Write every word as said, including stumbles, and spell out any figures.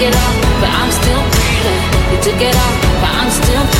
it all, but I'm still breathing. You took it all, but I'm still